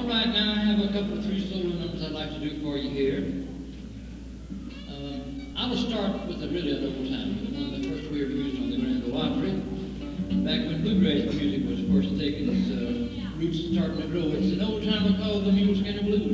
right, now I have a couple of three solo numbers I'd like to do for you here. I will start with a really old time, the one that first we ever used on the Grand Ole Opry, back when bluegrass music was first taking its roots and starting to grow. It's an old time called the Mule Skinner Blues.